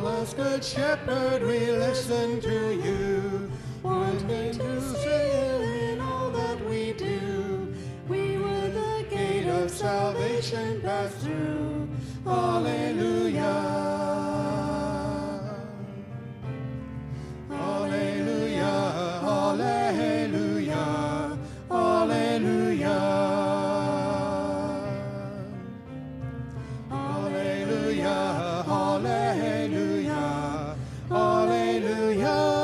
call us good shepherd, we listen to you. Wanting to say in all that we do, we would the gate of salvation pass through. Alleluia. Alleluia. Alleluia. Alleluia. Alleluia. Alleluia. Alleluia.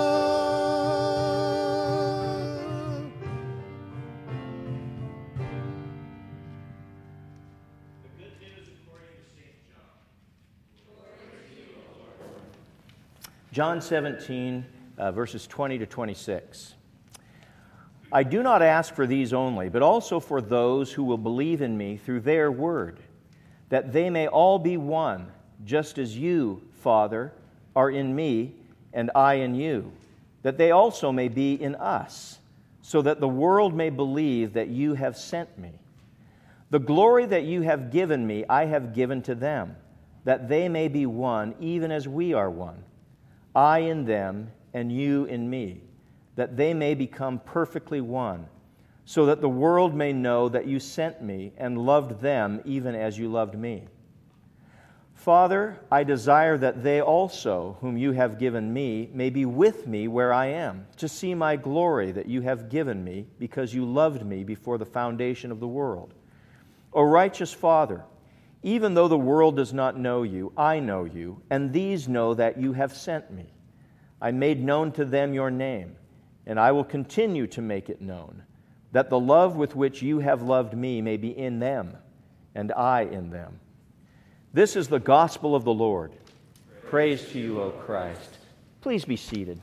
John 17, verses 20 to 26. I do not ask for these only, but also for those who will believe in me through their word, that they may all be one, just as you, Father, are in me, and I in you, that they also may be in us, so that the world may believe that you have sent me. The glory that you have given me, I have given to them, that they may be one, even as we are one. I in them, and you in me, that they may become perfectly one, so that the world may know that you sent me and loved them even as you loved me. Father, I desire that they also, whom you have given me, may be with me where I am, to see my glory that you have given me, because you loved me before the foundation of the world. O righteous Father, even though the world does not know you, I know you, and these know that you have sent me. I made known to them your name, and I will continue to make it known, that the love with which you have loved me may be in them, and I in them. This is the gospel of the Lord. Praise to you, O Christ. Please be seated.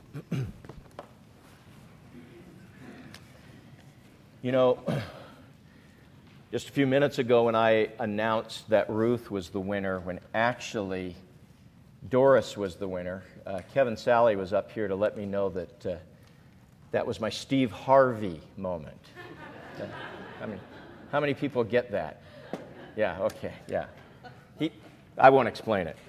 You know, just a few minutes ago when I announced that Ruth was the winner, when actually Doris was the winner, Kevin Sally was up here to let me know that that was my Steve Harvey moment. How many people get that? Yeah, okay, yeah. I won't explain it.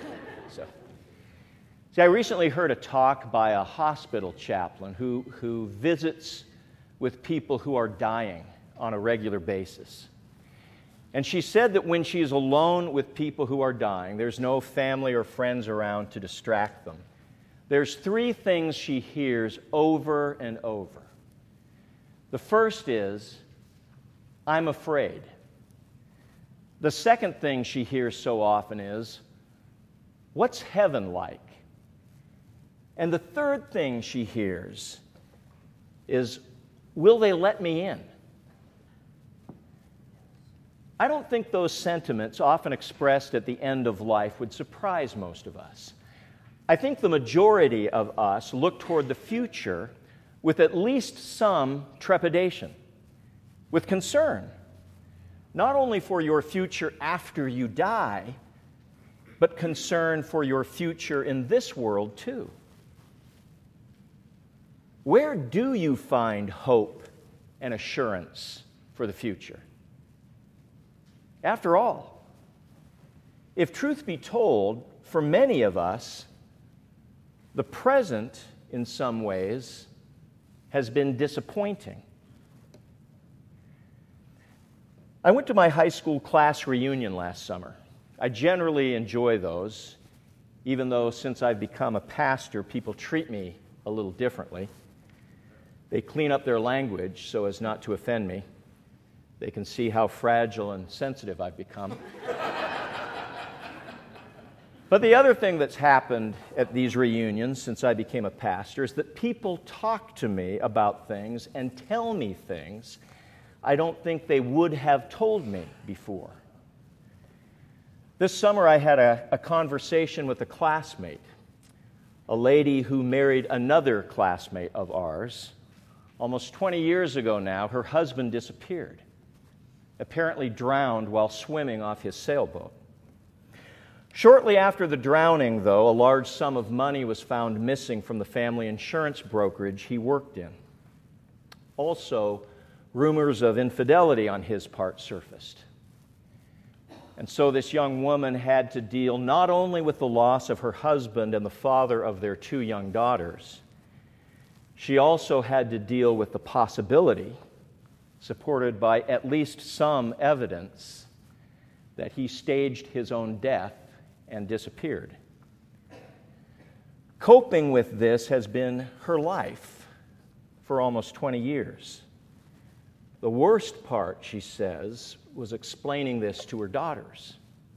See, I recently heard a talk by a hospital chaplain who visits with people who are dying on a regular basis. And she said that when she is alone with people who are dying, there's no family or friends around to distract them. There's three things she hears over and over. The first is, I'm afraid. The second thing she hears so often is, what's heaven like? And the third thing she hears is, will they let me in? I don't think those sentiments, often expressed at the end of life, would surprise most of us. I think the majority of us look toward the future with at least some trepidation, with concern, not only for your future after you die, but concern for your future in this world too. Where do you find hope and assurance for the future? After all, if truth be told, for many of us, the present, in some ways, has been disappointing. I went to my high school class reunion last summer. I generally enjoy those, even though since I've become a pastor, people treat me a little differently. They clean up their language so as not to offend me. They can see how fragile and sensitive I've become. But the other thing that's happened at these reunions since I became a pastor is that people talk to me about things and tell me things I don't think they would have told me before. This summer I had a conversation with a classmate, a lady who married another classmate of ours. Almost 20 years ago now, her husband disappeared, apparently drowned while swimming off his sailboat. Shortly after the drowning, though, a large sum of money was found missing from the family insurance brokerage he worked in. Also, rumors of infidelity on his part surfaced. And so this young woman had to deal not only with the loss of her husband and the father of their 2 young daughters, she also had to deal with the possibility, supported by at least some evidence, that he staged his own death and disappeared. Coping with this has been her life for almost 20 years. The worst part, she says, was explaining this to her daughters.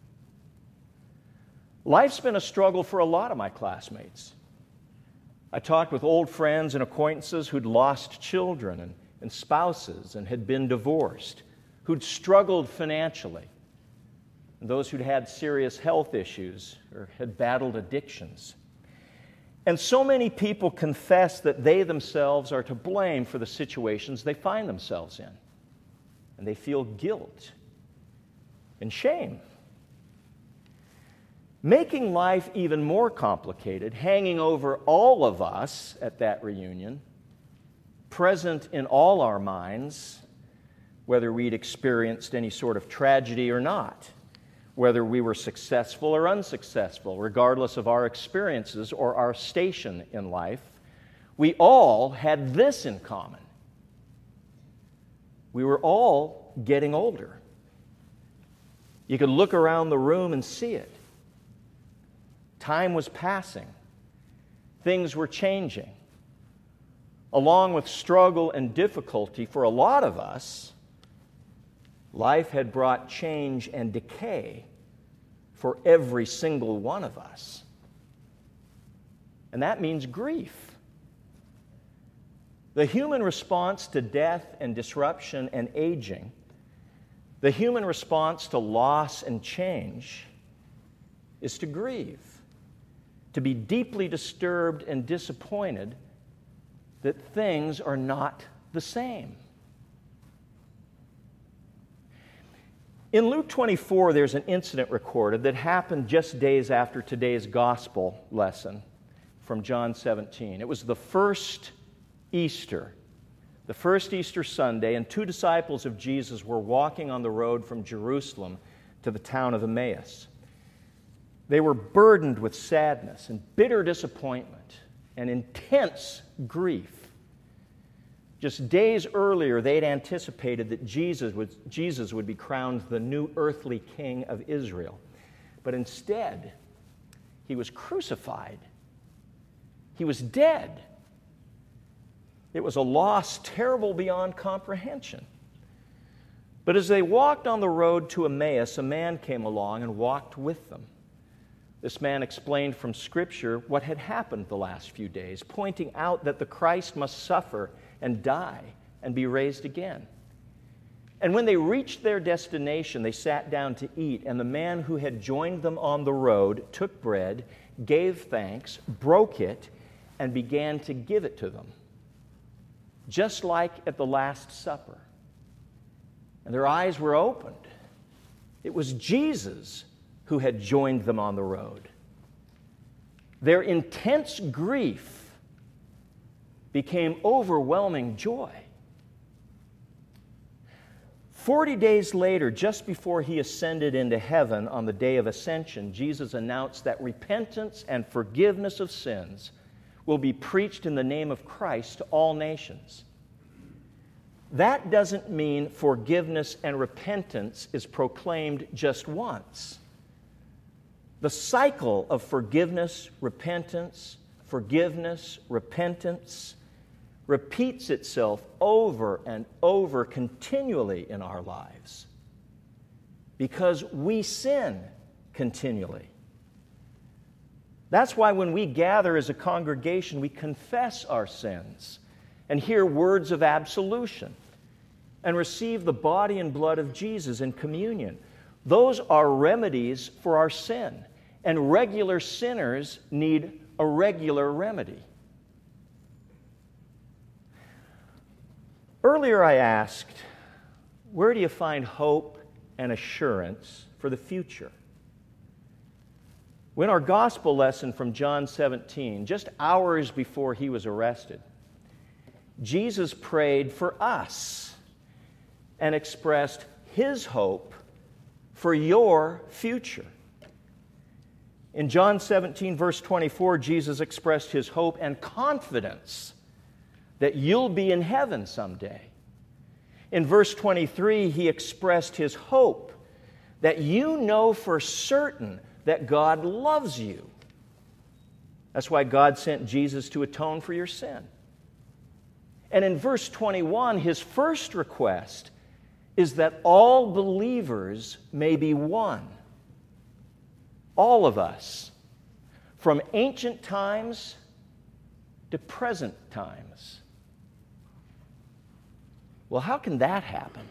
Life's been a struggle for a lot of my classmates. I talked with old friends and acquaintances who'd lost children and spouses and had been divorced, who'd struggled financially, and those who'd had serious health issues or had battled addictions. And so many people confess that they themselves are to blame for the situations they find themselves in. And they feel guilt and shame. Making life even more complicated, hanging over all of us at that reunion, present in all our minds, whether we'd experienced any sort of tragedy or not, whether we were successful or unsuccessful, regardless of our experiences or our station in life, we all had this in common. We were all getting older. You could look around the room and see it. Time was passing. Things were changing. Along with struggle and difficulty for a lot of us, life had brought change and decay for every single one of us. And that means grief. The human response to death and disruption and aging, the human response to loss and change, is to grieve, to be deeply disturbed and disappointed that things are not the same. In Luke 24, there's an incident recorded that happened just days after today's gospel lesson from John 17. It was the first Easter Sunday, and 2 disciples of Jesus were walking on the road from Jerusalem to the town of Emmaus. They were burdened with sadness and bitter disappointment and intense grief. Just days earlier, they'd anticipated that Jesus would be crowned the new earthly king of Israel. But instead, he was crucified. He was dead. It was a loss terrible beyond comprehension. But as they walked on the road to Emmaus, a man came along and walked with them. This man explained from Scripture what had happened the last few days, pointing out that the Christ must suffer and die and be raised again. And when they reached their destination, they sat down to eat, and the man who had joined them on the road took bread, gave thanks, broke it, and began to give it to them, just like at the Last Supper. And their eyes were opened. It was Jesus who had joined them on the road. Their intense grief became overwhelming joy. 40 days later, just before he ascended into heaven on the day of ascension, Jesus announced that repentance and forgiveness of sins will be preached in the name of Christ to all nations. That doesn't mean forgiveness and repentance is proclaimed just once. The cycle of forgiveness, repentance repeats itself over and over continually in our lives because we sin continually. That's why when we gather as a congregation, we confess our sins and hear words of absolution and receive the body and blood of Jesus in communion. Those are remedies for our sin, and regular sinners need a regular remedy. Earlier I asked, where do you find hope and assurance for the future? When our gospel lesson from John 17, just hours before he was arrested, Jesus prayed for us and expressed his hope for your future. In John 17, verse 24, Jesus expressed his hope and confidence that you'll be in heaven someday. In verse 23, he expressed his hope that you know for certain that God loves you. That's why God sent Jesus to atone for your sin. And in verse 21, his first request is that all believers may be one. All of us, from ancient times to present times. Well, how can that happen?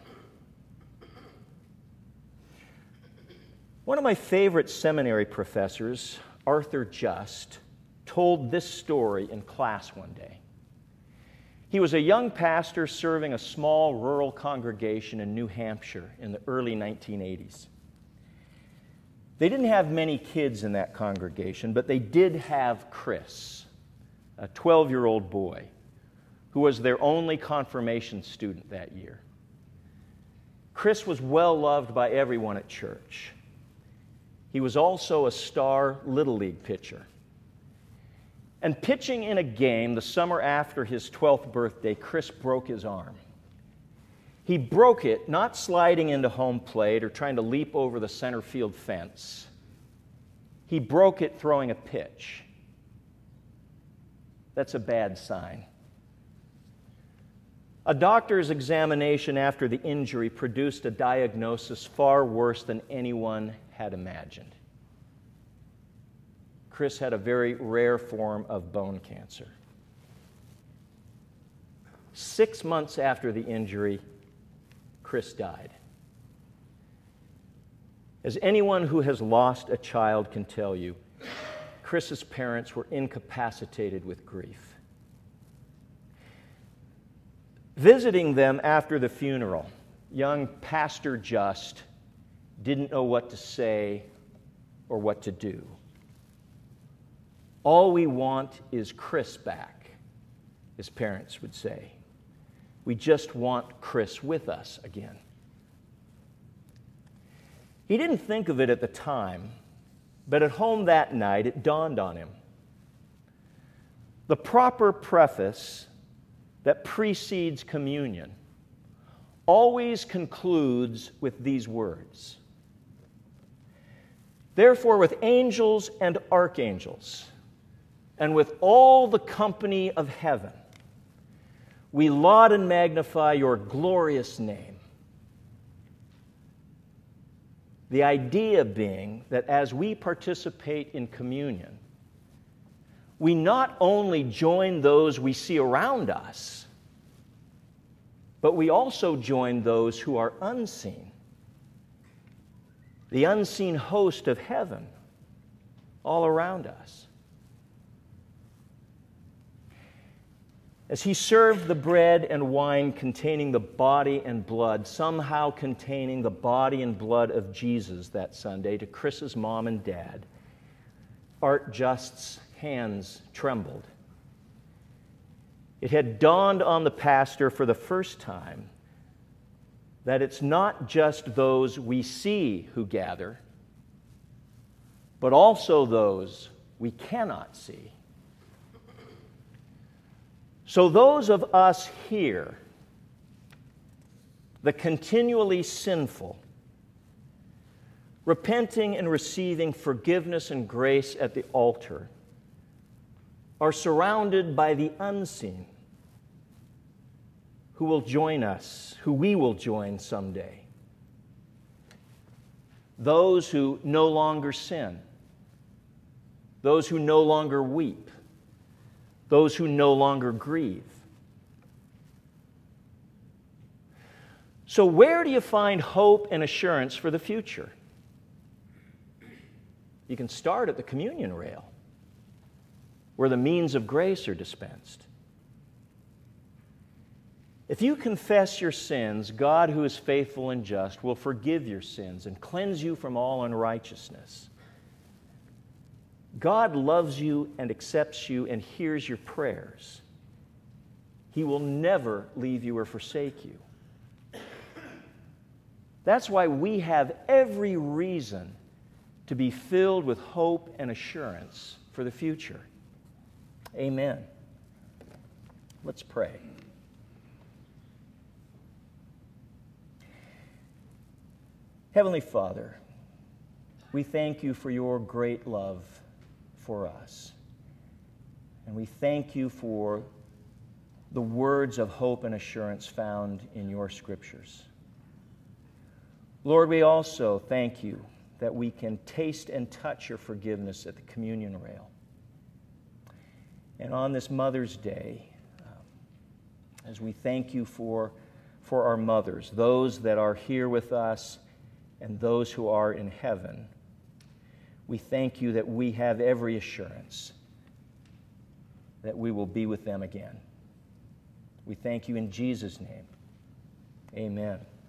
One of my favorite seminary professors, Arthur Just, told this story in class one day. He was a young pastor serving a small rural congregation in New Hampshire in the early 1980s. They didn't have many kids in that congregation, but they did have Chris, a 12-year-old boy, who was their only confirmation student that year. Chris was well loved by everyone at church. He was also a star Little League pitcher. And pitching in a game the summer after his 12th birthday, Chris broke his arm. He broke it not sliding into home plate or trying to leap over the center field fence. He broke it throwing a pitch. That's a bad sign. A doctor's examination after the injury produced a diagnosis far worse than anyone had imagined. Chris had a very rare form of bone cancer. 6 months after the injury, Chris died. As anyone who has lost a child can tell you, Chris's parents were incapacitated with grief. Visiting them after the funeral, young Pastor Just didn't know what to say or what to do. All we want is Chris back, his parents would say. We just want Chris with us again. He didn't think of it at the time, but at home that night it dawned on him. The proper preface that precedes communion always concludes with these words. Therefore, with angels and archangels, and with all the company of heaven, we laud and magnify your glorious name. The idea being that as we participate in communion, we not only join those we see around us, but we also join those who are unseen. The unseen host of heaven all around us. As he served the bread and wine containing the body and blood, somehow containing the body and blood of Jesus that Sunday to Chris's mom and dad, Art Just's hands trembled. It had dawned on the pastor for the first time that it's not just those we see who gather, but also those we cannot see. So those of us here, the continually sinful, repenting and receiving forgiveness and grace at the altar, are surrounded by the unseen, who will join us, who we will join someday. Those who no longer sin, those who no longer weep, those who no longer grieve. So where do you find hope and assurance for the future? You can start at the communion rail, where the means of grace are dispensed. If you confess your sins, God, who is faithful and just, will forgive your sins and cleanse you from all unrighteousness. God loves you and accepts you and hears your prayers. He will never leave you or forsake you. That's why we have every reason to be filled with hope and assurance for the future. Amen. Let's pray. Heavenly Father, we thank you for your great love for us. And we thank you for the words of hope and assurance found in your scriptures. Lord, we also thank you that we can taste and touch your forgiveness at the communion rail. And on this Mother's Day, as we thank you for our mothers, those that are here with us and those who are in heaven, we thank you that we have every assurance that we will be with them again. We thank you in Jesus' name. Amen.